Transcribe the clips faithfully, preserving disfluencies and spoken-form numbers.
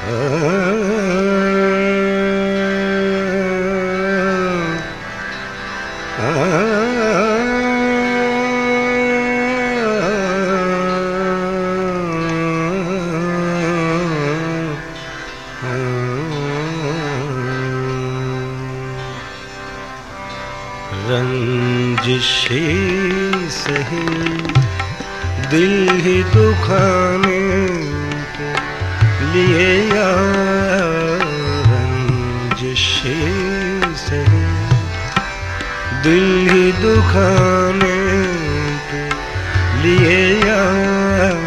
रंजिशे सही दिल ही दुखाने के लिए यार, रंजिशे सही दिल ही दुखाने के लिए यार,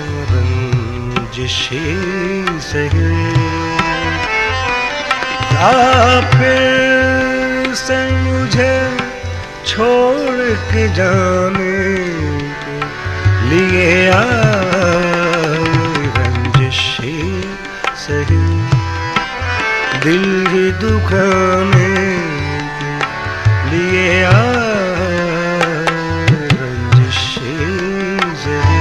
रंजिशे सही फिर से मुझे छोड़ के जाने के लिए आए, रंजिशे सही दिल ही दुखाने के लिए आए, रंजिशे सही।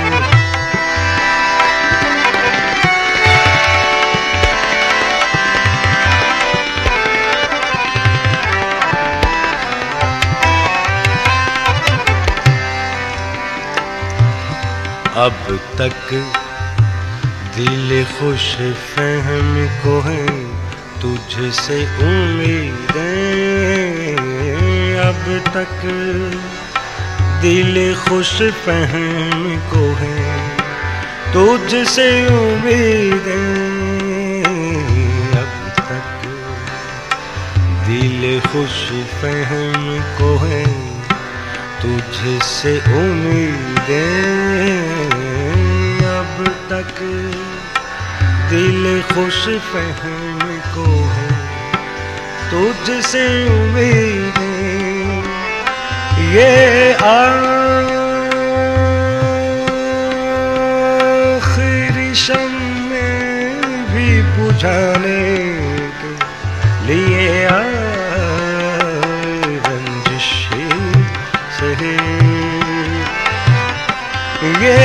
अब तक दिल खुश फहम को है तुझसे उम्मीदें, अब तक दिल खुश फहम को है तुझसे उम्मीदें, अब तक दिल खुश फहम को है तुझसे उम्मीदें, अब तक दिल खुश फहम को है तुझसे उम्मीदें, ये आखिरी शम्मे भी बुझाने के लिए आए, रंजिशे सही ये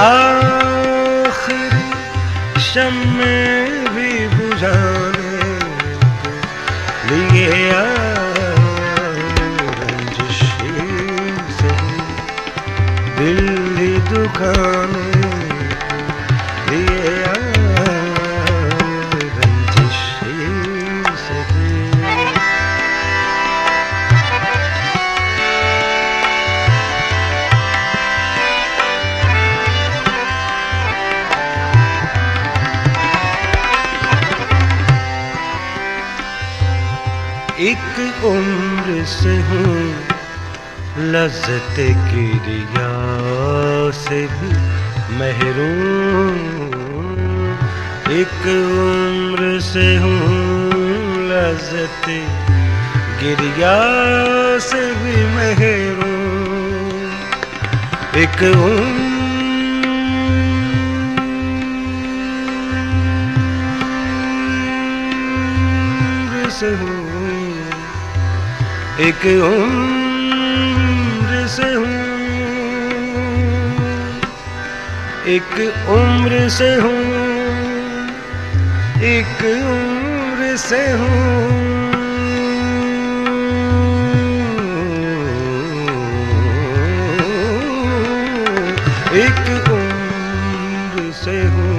आखिरी शम्मे भी बुझाने के लिए आए, रंजिशे सही दिल ही दुखाने के लिए आए, रंजिशे सही। एक उम्र से हूँ लज़्ज़त गिरिया से भी महरूम, एक उम्र से हूँ लज़्ज़त गिरिया से भी महरूम, एक उम्र से हूँ, एक उम्र से हूँ, एक उम्र से हूँ, एक उम्र से हूँ, एक उम्र से हूँ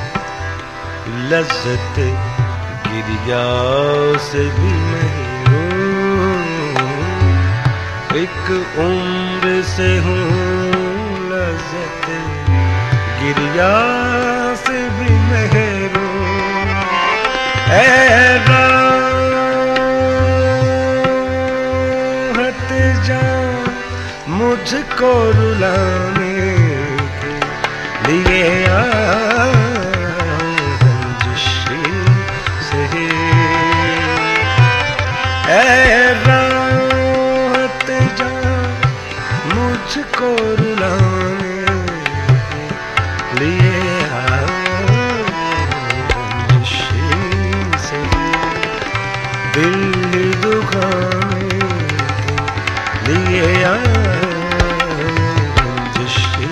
लज़्ज़त गिरिया से भी महरूम, एक उम्र से हूँ लज़्ज़त गिरिया से भी महरूम, ऐ राहत जान मुझको रुलाने के लिए आ, रंजिशे सही ऐ राहत जान मुझको रुलाने के लिए आ, रंजिशे सही दिल दुखाने के लिए आ, रंजिशे सही।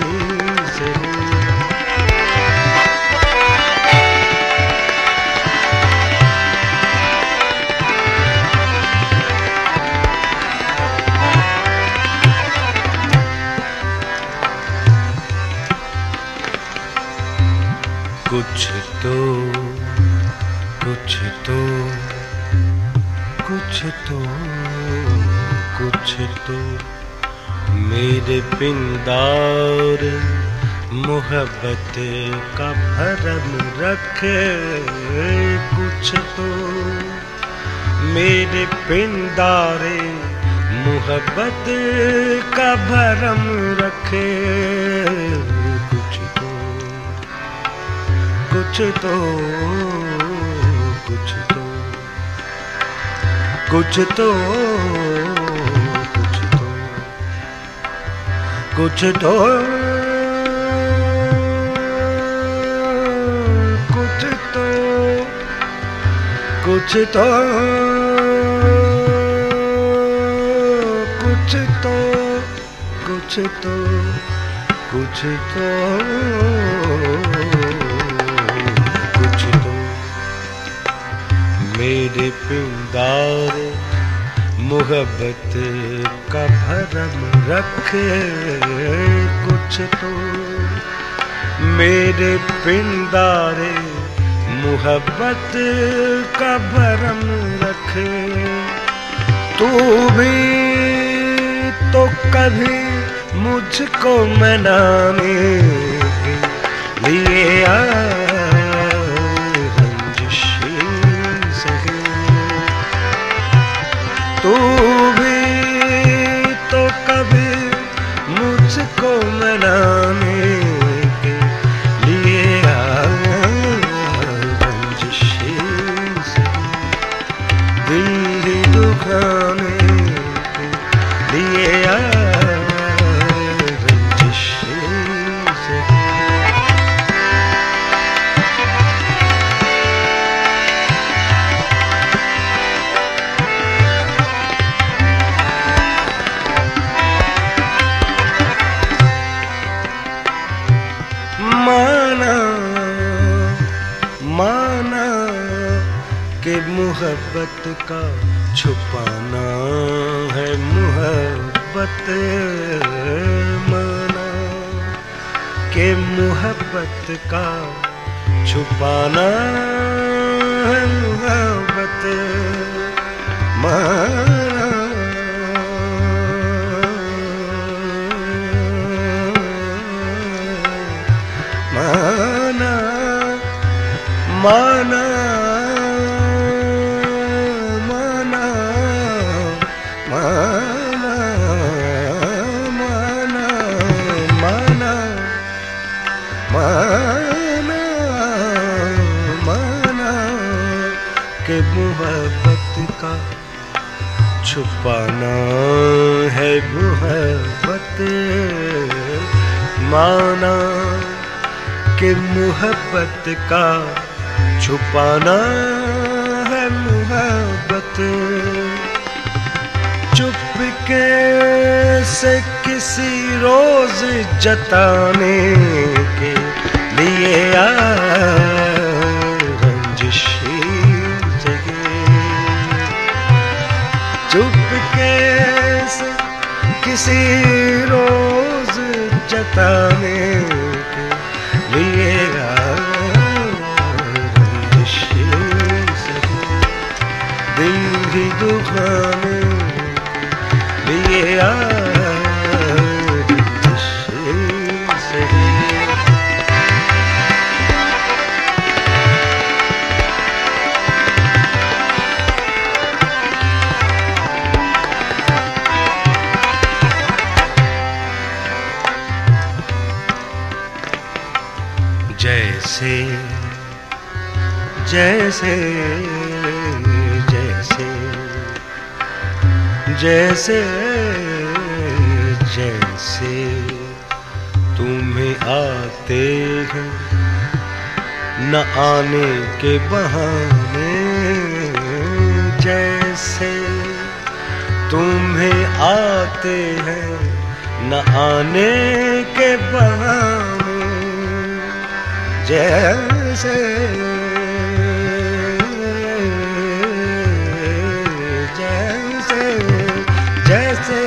कुछ तो कुछ तो कुछ तो कुछ तो मेरे पिंदार मोहब्बत का भरम रखे। कुछ तो मेरे पिंदारे मोहब्बत का भरम रखे। कुछ तो कुछ तो कुछ तो कुछ तो कुछ तो कुछ तो कुछ तो कुछ तो कुछ तो कुछ तो कुछ तो कुछ तो मेरे पिंदार मोहब्बत का भरम रखे। कुछ तो मेरे पिंदारे मोहब्बत का भरम रखे। तू भी तो कभी मुझको मनाने के लिए आ तू भी तो कभी मुझको मनाने के लिए रंजिशें से दिल ही दुखाने के लिए रंजिशें से। माना माना कि मोहब्बत का छुपाना है मोहब्बत। माना कि मोहब्बत का छुपाना है मोहब्बत। माना माना माना माना माना माना माना माना माना के मोहब्बत का छुपाना है मोहब्बत। माना कि मोहब्बत का छुपाना है मोहब्बत। चुपके से किसी रोज जताने के लिए आ रंजिशें जगे। चुपके से किसी रोज जताने लिए दिल ही दुखाने लिए जैसे जैसे जैसे जैसे जैसे तुम्हें आते हैं न आने के बहाने। जैसे तुम्हें आते हैं न आने के बहाने। जैसे जैसे जैसे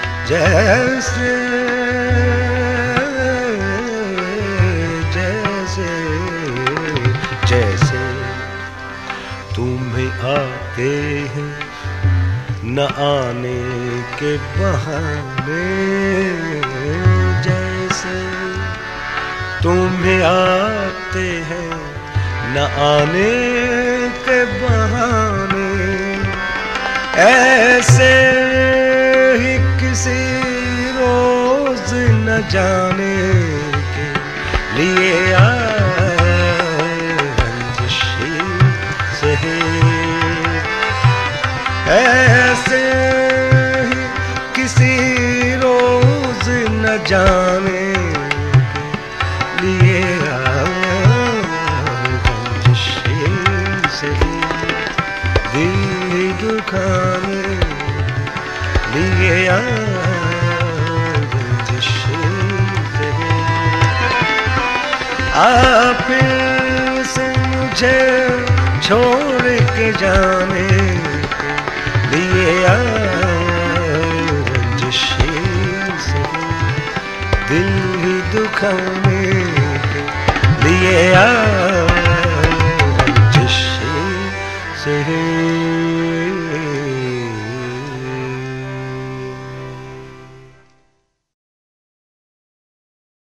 जैसे जैसे आते हैं न आने के बहाने, जैसे तुम्हें आते हैं न आने के बहाने, ऐसे ही किसी रोज न जाने के लिए आए रंजिशी सही, ऐसे ही किसी रोज न जाने के लिए आए रंजिशी सही, दिल दुखाने लिए आए रंजिशी सही। आप फिर से मुझे छोड़ के जाने के लिए आए रंजिशी सही, दिल ही दुखाने